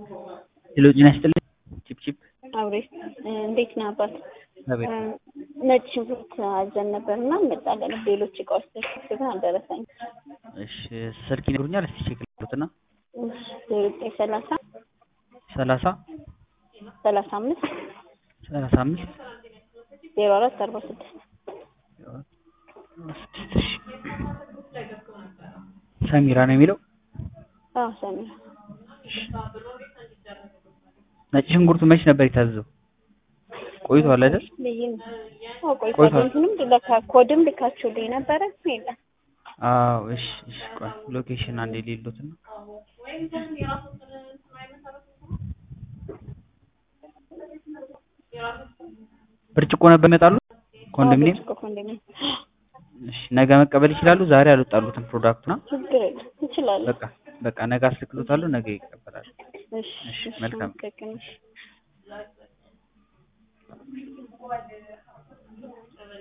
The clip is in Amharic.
ሄሎ ጤና ይስጥልኝ። ቺፕ አብሬ እንዴት ነህ አባት? አቤት። ነጭ ሽንኩርት አዘን ነበርና እንመጣለን። ሌሎች እቃዎች ግን አልደረሰኝም። እሺ ስልክ ይነግሩኛል? እስቲ ቼክ ላድርግና። እሺ 30 30 35 35 04 46 ሰሚራ ነው የሚለው? አዎ ሰሚራ። ነጭ ሽንኩርቱ መች ነበር የታዘዘው? ቆይቷል አይደል? ቆይቷል። ኮድም ልካችሁልኝ ነበረ የለም። አዎ እሺ ቆይ ሎኬሽን አንዴ ሊሉት ነው። ብርጭቆ ነበር ይመጣሉ ኮንዶሚኒየም። እሺ ነገ መቀበል ይችላሉ? ዛሬ አልወጣሉትም ፕሮዳክቱና። ችግር የለም ይችላል። በቃ ነገ አስልክሎታሉ፣ ነገ ይቀበላሉ። እሺ መልካም።